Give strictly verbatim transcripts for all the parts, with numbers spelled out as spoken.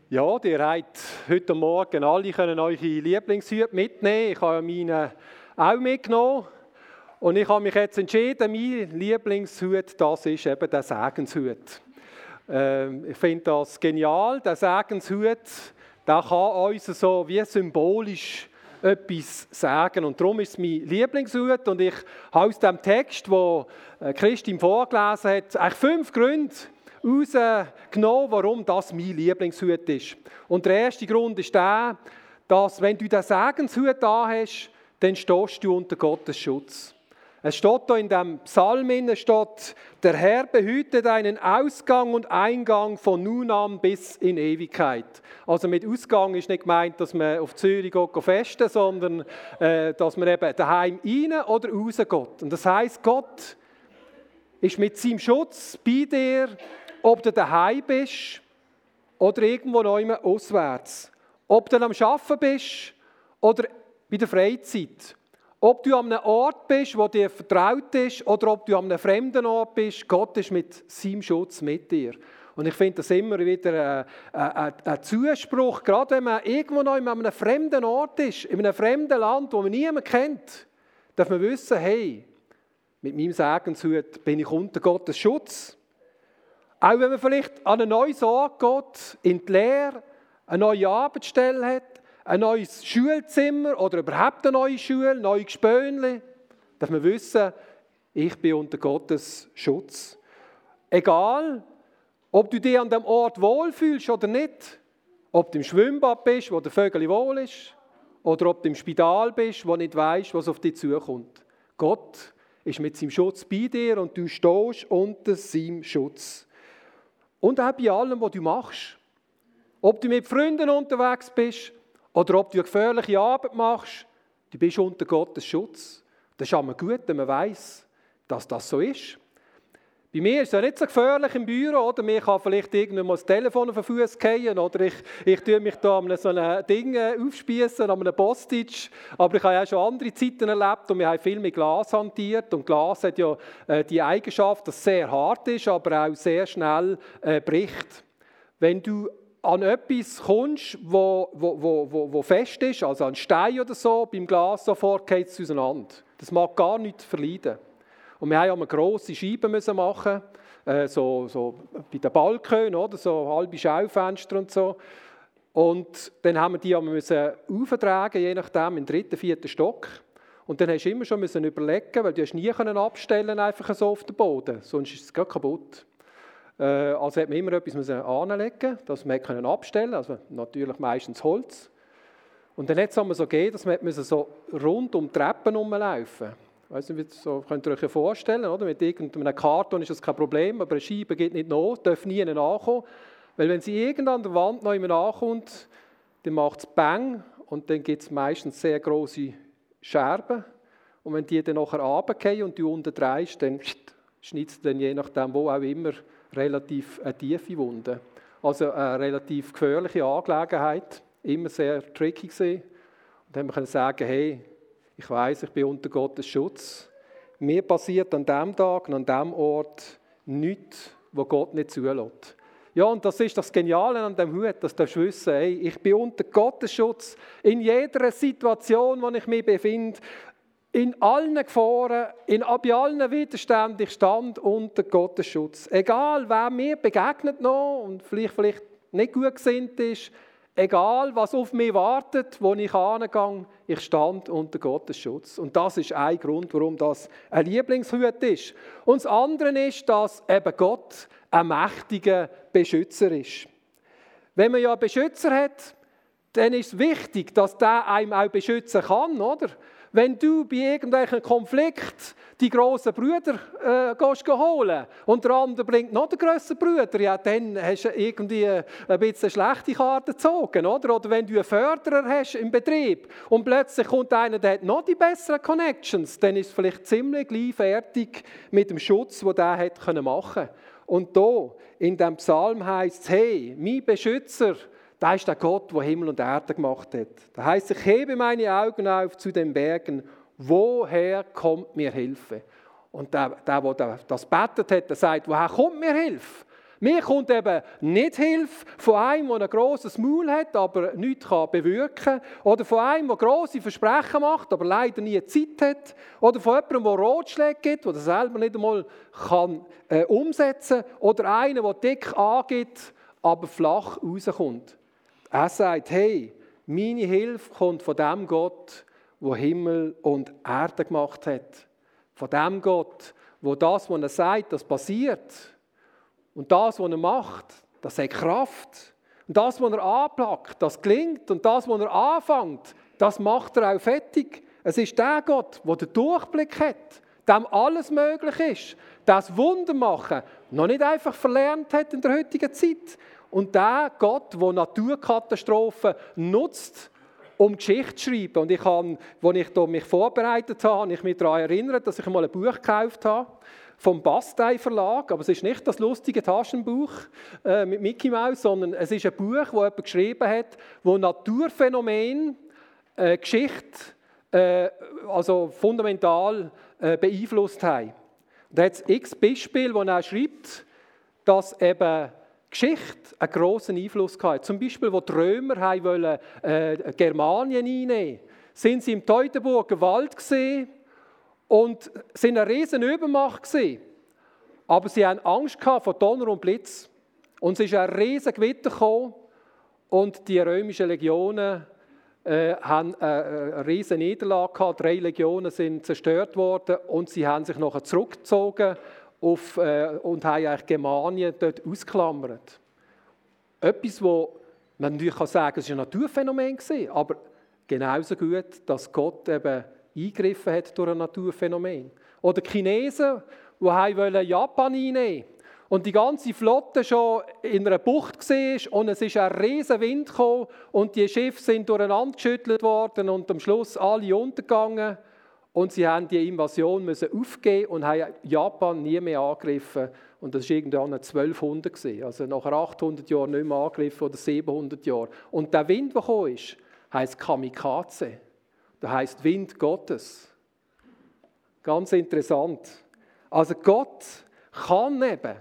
Ja, ihr habt heute Morgen alle können eure Lieblingshüte mitnehmen. Ich habe meine auch mitgenommen. Und ich habe mich jetzt entschieden, mein Lieblingshut, das ist eben der Segenshut. Ähm, ich finde das genial. Der Segenshut, der kann uns so wie symbolisch etwas sagen. Und darum ist es mein Lieblingshut. Und ich habe aus dem Text, den Christine vorgelesen hat, eigentlich fünf Gründe herausgenommen, warum das mein Lieblingshut ist. Und der erste Grund ist der, dass wenn du den Segenshut da hast, dann stehst du unter Gottes Schutz. Es steht hier in dem Psalm, steht, der Herr behütet einen Ausgang und Eingang von nun an bis in Ewigkeit. Also mit Ausgang ist nicht gemeint, dass man auf Zürich geht festen, sondern äh, dass man eben daheim rein oder raus geht. Und das heisst, Gott ist mit seinem Schutz bei dir, ob du daheim bist oder irgendwo noch auswärts. Ob du am Arbeiten bist oder bei der Freizeit. Ob du an einem Ort bist, wo dir vertraut ist, oder ob du an einem fremden Ort bist, Gott ist mit seinem Schutz mit dir. Und ich finde das immer wieder ein, ein, ein Zuspruch, gerade wenn man irgendwo noch an einem fremden Ort ist, in einem fremden Land, wo man niemanden kennt, darf man wissen, hey, mit meinem Segenshut bin ich unter Gottes Schutz. Auch wenn man vielleicht an einen neuen Ort geht, in die Lehre, eine neue Arbeitsstelle hat, ein neues Schulzimmer oder überhaupt eine neue Schule, neue Gespönli, darf man wissen, ich bin unter Gottes Schutz. Egal, ob du dich an dem Ort wohlfühlst oder nicht, ob du im Schwimmbad bist, wo der Vögel wohl ist, oder ob du im Spital bist, wo nicht weisst, was auf dich zukommt. Gott ist mit seinem Schutz bei dir und du stehst unter seinem Schutz. Und auch bei allem, was du machst. Ob du mit Freunden unterwegs bist, oder ob du eine gefährliche Arbeit machst, du bist unter Gottes Schutz. Das ist immer gut, wenn man weiss, dass das so ist. Bei mir ist es ja nicht so gefährlich im Büro, oder? Mir kann vielleicht irgendwann mal das Telefon auf den Fuß fallen, oder ich, ich tue mich da an so einem Ding aufspießen, an einem Postage. Aber ich habe ja schon andere Zeiten erlebt und wir haben viel mit Glas hantiert. Und Glas hat ja äh, die Eigenschaft, dass es sehr hart ist, aber auch sehr schnell äh, bricht. Wenn du an etwas kommst, wo, wo, wo, wo, wo fest ist, also an Stein oder so, beim Glas sofort geht es auseinander. Das mag gar nicht verleiden. Und wir haben ja eine grosse Scheibe müssen machen, äh, so, so bei den Balkonen, oder so halbe Schaufenster und so. Und dann haben wir die müssen auftragen, je nachdem, im dritten, vierten Stock. Und dann hast du immer schon müssen überlegen, weil du hast nie können abstellen einfach so auf den Boden, sonst ist es gar kaputt. Also hat man immer etwas anlegen, dass man abstellen konnte, also natürlich meistens Holz. Und dann hat es so gegeben, dass man so rund um die Treppen herumlaufen musste. Ich weiss nicht, so könnt ihr euch vorstellen, oder? Mit irgendeinem Karton ist das kein Problem, aber eine Scheibe geht nicht nach, darf nie ankommen. Weil wenn sie irgendwann an der Wand noch immer ankommt, dann macht es Bang und dann gibt es meistens sehr grosse Scherben. Und wenn die dann nachher runterfallen und du unten drehst, dann schneidet es dann je nachdem, wo auch immer, relativ eine tiefe Wunde. Also eine relativ gefährliche Angelegenheit, immer sehr tricky gewesen. Und dann können wir sagen, hey, ich weiss, ich bin unter Gottes Schutz. Mir passiert an diesem Tag und an diesem Ort nichts, was Gott nicht zulässt. Ja, und das ist das Geniale an dem Hut, dass du wissen, hey, ich bin unter Gottes Schutz in jeder Situation, in der ich mich befinde. In allen Gefahren, in, bei allen Widerständen, ich stand unter Gottes Schutz. Egal, wer mir begegnet noch und vielleicht, vielleicht nicht gut gesinnt ist, egal, was auf mich wartet, wo ich hingehe, ich stand unter Gottes Schutz. Und das ist ein Grund, warum das ein Lieblingshut ist. Und das andere ist, dass eben Gott ein mächtiger Beschützer ist. Wenn man ja einen Beschützer hat, dann ist es wichtig, dass der einem auch beschützen kann, oder? Wenn du bei irgendwelchen Konflikt die grossen Brüder äh, gehst holen und der andere bringt noch den grösseren Bruder, ja, dann hast du irgendwie ein bisschen schlechte Karten gezogen. Oder? Oder wenn du einen Förderer hast im Betrieb und plötzlich kommt einer, der hat noch die besseren Connections, dann ist es vielleicht ziemlich gleich fertig mit dem Schutz, den der hat machen können. Und hier in diesem Psalm heisst es, hey, mein Beschützer, da ist der Gott, der Himmel und Erde gemacht hat. Da heisst, ich hebe meine Augen auf zu den Bergen. Woher kommt mir Hilfe? Und der, der, der das betet hat, der sagt, woher kommt mir Hilfe? Mir kommt eben nicht Hilfe von einem, der ein grosses Maul hat, aber nichts bewirken kann. Oder von einem, der grosse Versprechen macht, aber leider nie Zeit hat. Oder von jemandem, der Ratschläge gibt, der das selber nicht einmal kann, äh, umsetzen kann. Oder einer, der dick angibt, aber flach rauskommt. Er sagt, hey, meine Hilfe kommt von dem Gott, der Himmel und Erde gemacht hat. Von dem Gott, wo das, was er sagt, das passiert. Und das, was er macht, das hat Kraft. Und das, was er anpackt, das gelingt. Und das, was er anfängt, das macht er auch fertig. Es ist der Gott, der den Durchblick hat, dem alles möglich ist, das Wunder machen, noch nicht einfach verlernt hat in der heutigen Zeit. Und der Gott, der Naturkatastrophen nutzt, um Geschichte zu schreiben. Und ich habe, als ich mich vorbereitet habe, habe ich mich daran erinnert, dass ich mal ein Buch gekauft habe vom Bastei Verlag. Aber es ist nicht das lustige Taschenbuch äh, mit Mickey Mouse, sondern es ist ein Buch, das jemand geschrieben hat, wo Naturphänomene, äh, Geschichte, äh, also fundamental äh, beeinflusst haben. Und da hat es x Beispiele, wo er schreibt, dass eben Geschichte einen grossen Einfluss hatte. Zum Beispiel, als die Römer wollen, äh, Germanien einnehmen, sind sie im Teutoburger Wald gesehen und sind eine riesen Übermacht gewesen. Aber sie hatten Angst vor Donner und Blitz. Und es ist ein riesen Gewitter gekommen und die römischen Legionen äh, haben eine, eine riesen Niederlage gehabt. Drei Legionen sind zerstört worden und sie haben sich nachher zurückgezogen auf, äh, und haben eigentlich Germanien dort ausgeklammert. Etwas, wo man natürlich kann sagen, es war ein Naturphänomen, aber genauso gut, dass Gott eben eingegriffen hat durch ein Naturphänomen. Oder die Chinesen, die wollten Japan einnehmen und die ganze Flotte schon in einer Bucht war und es ist ein riesen Wind gekommen und die Schiffe sind durcheinander geschüttelt worden und am Schluss alle untergegangen. Und sie haben die Invasion müssen aufgeben und haben Japan nie mehr angegriffen. Und das war irgendwann zwölfhundert. Also nach achthundert Jahren nicht mehr angegriffen oder siebenhundert Jahre. Und der Wind, der gekommen ist, heisst Kamikaze. Das heisst Wind Gottes. Ganz interessant. Also Gott kann eben.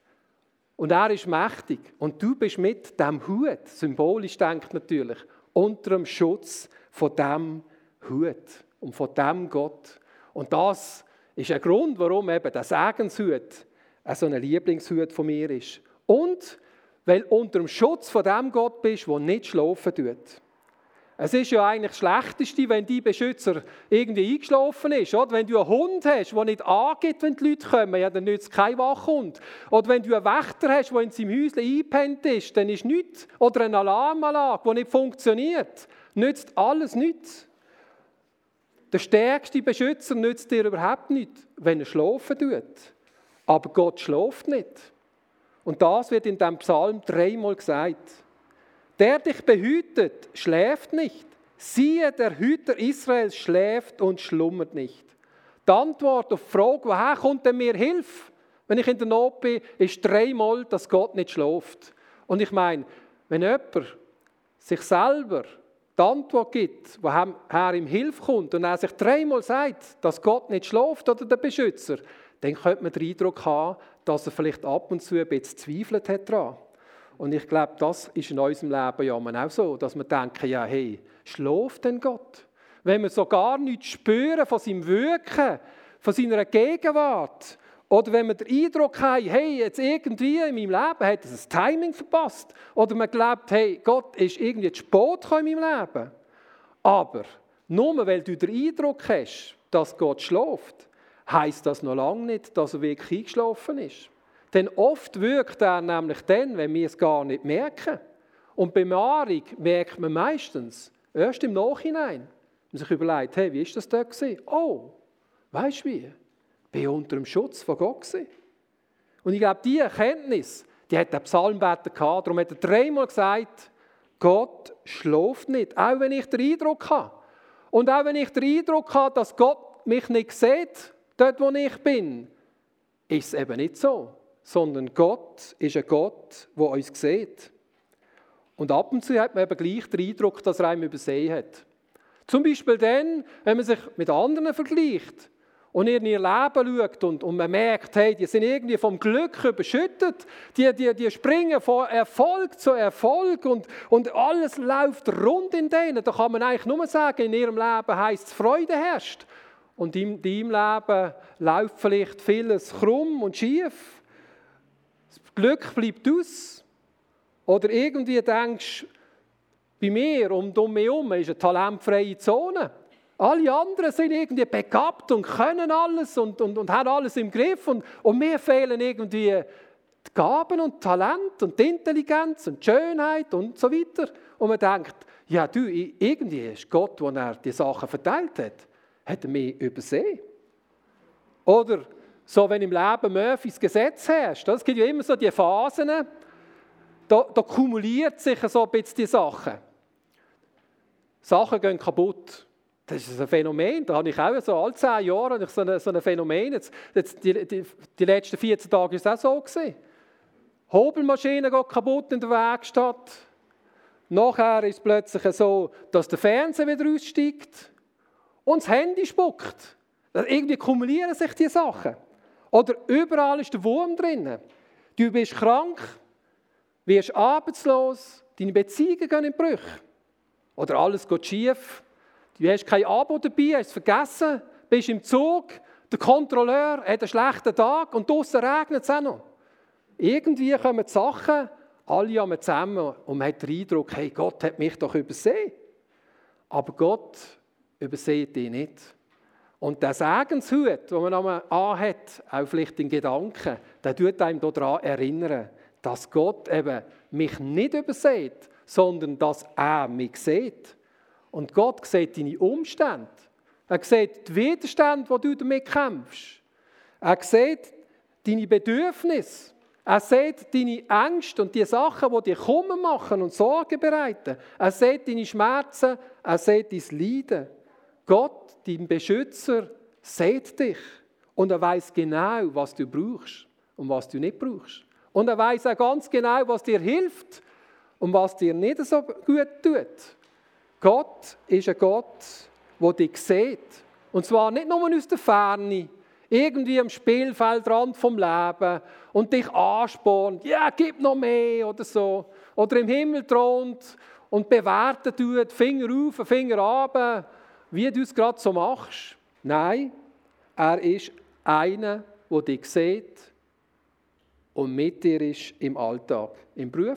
Und er ist mächtig. Und du bist mit dem Hut, symbolisch denkt natürlich, unter dem Schutz von diesem Hut. Und von diesem Gott. Und das ist ein Grund, warum eben der Segenshut so ein Lieblingshut von mir ist. Und weil du unter dem Schutz von dem Gott bist, der nicht schlafen tut. Es ist ja eigentlich das Schlechteste, wenn dein Beschützer irgendwie eingeschlafen ist. Oder? Wenn du einen Hund hast, der nicht angeht, wenn die Leute kommen, ja, dann nützt kein Wachhund. Oder wenn du einen Wächter hast, der in seinem Häuschen eingepennt ist, dann ist nichts. Oder eine Alarmanlage, die nicht funktioniert, nützt alles nichts. Der stärkste Beschützer nützt dir überhaupt nichts, wenn er schlafen tut. Aber Gott schläft nicht. Und das wird in diesem Psalm dreimal gesagt. Der dich behütet, schläft nicht. Siehe, der Hüter Israels schläft und schlummert nicht. Die Antwort auf die Frage, woher kommt denn mir Hilfe, wenn ich in der Not bin, ist dreimal, dass Gott nicht schläft. Und ich meine, wenn jemand sich selber die Antwort gibt, woher ihm Hilfe kommt und er sich dreimal sagt, dass Gott nicht schläft oder der Beschützer, dann könnte man den Eindruck haben, dass er vielleicht ab und zu ein bisschen zweifelt hat daran. Und ich glaube, das ist in unserem Leben ja auch so, dass wir denken, ja, hey, schläft denn Gott? Wenn wir so gar nichts spüren von seinem Wirken, von seiner Gegenwart, oder wenn wir den Eindruck haben, hey, jetzt irgendwie in meinem Leben hat es ein Timing verpasst. Oder man glaubt, hey, Gott ist irgendwie zu spät gekommen in meinem Leben. Aber nur weil du den Eindruck hast, dass Gott schläft, heisst das noch lange nicht, dass er wirklich eingeschlafen ist. Denn oft wirkt er nämlich dann, wenn wir es gar nicht merken. Und Bewahrung merkt man meistens erst im Nachhinein. Man sich überlegt, hey, wie ist das dort gewesen? Oh, weißt du wie? Ich war unter dem Schutz von Gott gewesen. Und ich glaube, diese Erkenntnis, die hat der Psalmbeter gehabt. Darum hat er dreimal gesagt, Gott schläft nicht, auch wenn ich den Eindruck habe. Und auch wenn ich den Eindruck habe, dass Gott mich nicht sieht, dort wo ich bin, ist es eben nicht so. Sondern Gott ist ein Gott, der uns sieht. Und ab und zu hat man eben gleich den Eindruck, dass er einem übersehen hat. Zum Beispiel dann, wenn man sich mit anderen vergleicht und in ihr Leben schaut und, und man merkt, hey, die sind irgendwie vom Glück überschüttet, die, die, die springen von Erfolg zu Erfolg und, und alles läuft rund in denen. Da kann man eigentlich nur sagen, in ihrem Leben heisst es, Freude herrscht. Und in deinem Leben läuft vielleicht vieles krumm und schief. Das Glück bleibt aus. Oder irgendwie denkst du, bei mir, um, um mich herum, ist eine talentfreie Zone. Alle anderen sind irgendwie begabt und können alles und, und, und haben alles im Griff. Und, und mir fehlen irgendwie die Gaben und Talent und die Intelligenz und die Schönheit und so weiter. Und man denkt, ja du, irgendwie ist Gott, wo er die Sachen verteilt hat, hat er mich übersehen. Oder so, wenn im Leben Murphys Gesetz herrscht. Es gibt ja immer so die Phasen, da, da kumuliert sich so ein bisschen die Sachen. Sachen gehen kaputt. Das ist ein Phänomen, da habe ich auch so alle zehn Jahre so ein, so ein Phänomen. Jetzt, jetzt die, die, die letzten vierzehn Tage war es auch so gewesen. Hobelmaschine geht kaputt in der Werkstatt. Nachher ist es plötzlich so, dass der Fernseher wieder aussteigt und das Handy spuckt. Irgendwie kumulieren sich die Sachen. Oder überall ist der Wurm drin. Du bist krank, wirst arbeitslos, deine Beziehungen gehen in Brüche. Oder alles geht schief. Du hast kein Abo dabei, hast es vergessen, bist im Zug, der Kontrolleur hat einen schlechten Tag und draussen regnet es auch noch. Irgendwie kommen die Sachen alle einmal zusammen und man hat den Eindruck, hey, Gott hat mich doch übersehen. Aber Gott übersieht dich nicht. Und der Segenshut, den man einmal anhat, auch vielleicht in Gedanken, der tut einem daran erinnern, dass Gott eben mich nicht übersieht, sondern dass er mich sieht. Und Gott sieht deine Umstände. Er sieht die Widerstände, die du damit kämpfst. Er sieht deine Bedürfnisse. Er sieht deine Ängste und die Sachen, die dir Kummer machen und Sorgen bereiten. Er sieht deine Schmerzen. Er sieht dein Leiden. Gott, dein Beschützer, sieht dich. Und er weiß genau, was du brauchst und was du nicht brauchst. Und er weiß auch ganz genau, was dir hilft und was dir nicht so gut tut. Gott ist ein Gott, der dich sieht. Und zwar nicht nur aus der Ferne, irgendwie am Spielfeldrand vom Leben und dich anspornt, ja, gib noch mehr oder so. Oder im Himmel thront und bewerten tut, Finger auf, Finger runter, wie du es gerade so machst. Nein, er ist einer, der dich sieht und mit dir ist im Alltag, im Beruf,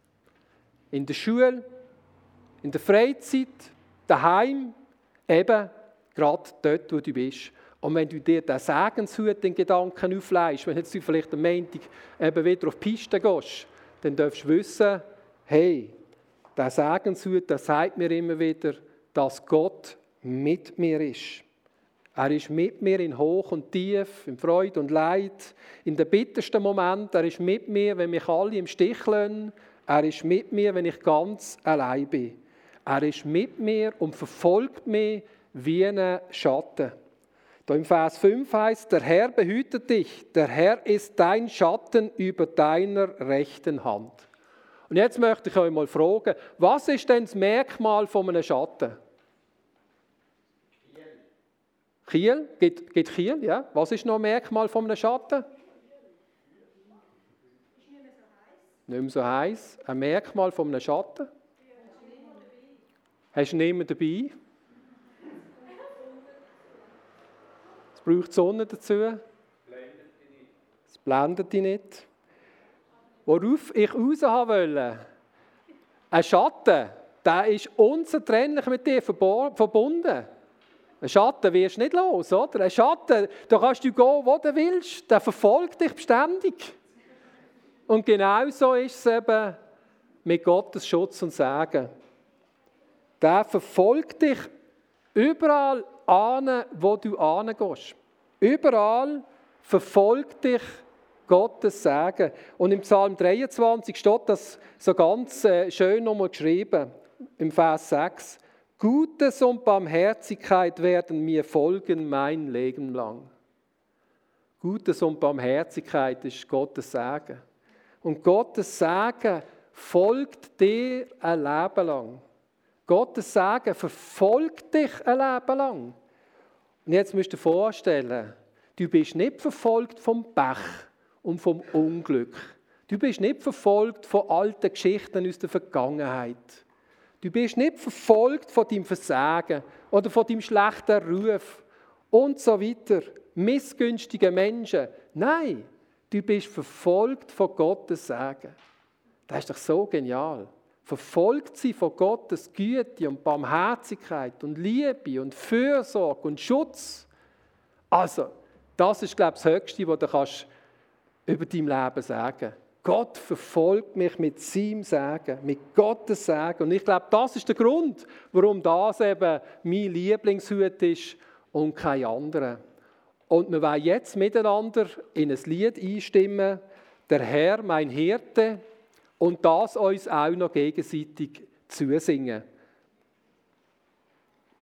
in der Schule, in der Freizeit, daheim, eben gerade dort, wo du bist. Und wenn du dir den Segenshut in Gedanken auflegst, wenn jetzt du vielleicht am Montag eben wieder auf die Piste gehst, dann darfst du wissen, hey, der Segenshut, der sagt mir immer wieder, dass Gott mit mir ist. Er ist mit mir in Hoch und Tief, in Freude und Leid, in den bittersten Momenten. Er ist mit mir, wenn mich alle im Stich lassen. Er ist mit mir, wenn ich ganz allein bin. Er ist mit mir und verfolgt mich wie ein Schatten. Da im Vers fünf heißt, der Herr behütet dich, der Herr ist dein Schatten über deiner rechten Hand. Und jetzt möchte ich euch mal fragen, was ist denn das Merkmal von einem Schatten? Kiel? Geht, geht Kiel, ja? Was ist noch ein Merkmal von einem Schatten? Nicht mehr so heiß. Ein Merkmal von einem Schatten? Hast du niemanden dabei? Es braucht die Sonne dazu. Es blendet dich nicht. Worauf ich raus haben wollte, ein Schatten, der ist unzertrennlich mit dir verbunden. Ein Schatten wirst du nicht los, oder? Ein Schatten, da kannst du gehen, wo du willst, der verfolgt dich beständig. Und genau so ist es eben mit Gottes Schutz und Segen. Der verfolgt dich überall an, wo du hingehst. Überall verfolgt dich Gottes Segen. Und im Psalm dreiundzwanzig steht das so ganz schön nochmal geschrieben, im Vers sechs. Gutes und Barmherzigkeit werden mir folgen mein Leben lang. Gutes und Barmherzigkeit ist Gottes Segen. Und Gottes Segen folgt dir ein Leben lang. Gottes Segen verfolgt dich ein Leben lang. Und jetzt müsst ihr dir vorstellen, du bist nicht verfolgt vom Pech und vom Unglück. Du bist nicht verfolgt von alten Geschichten aus der Vergangenheit. Du bist nicht verfolgt von deinem Versagen oder von deinem schlechten Ruf und so weiter. Missgünstige Menschen. Nein, du bist verfolgt von Gottes Segen. Das ist doch so genial. Verfolgt sie von Gottes Güte und Barmherzigkeit und Liebe und Fürsorge und Schutz. Also, das ist, glaube ich, das Höchste, was du kannst über dein Leben sagen kannst. Gott verfolgt mich mit seinem Segen, mit Gottes Segen. Und ich glaube, das ist der Grund, warum das eben mein Lieblingshut ist und kein anderer. Und wir wollen jetzt miteinander in ein Lied einstimmen, der Herr, mein Hirte, und das uns auch noch gegenseitig zusingen.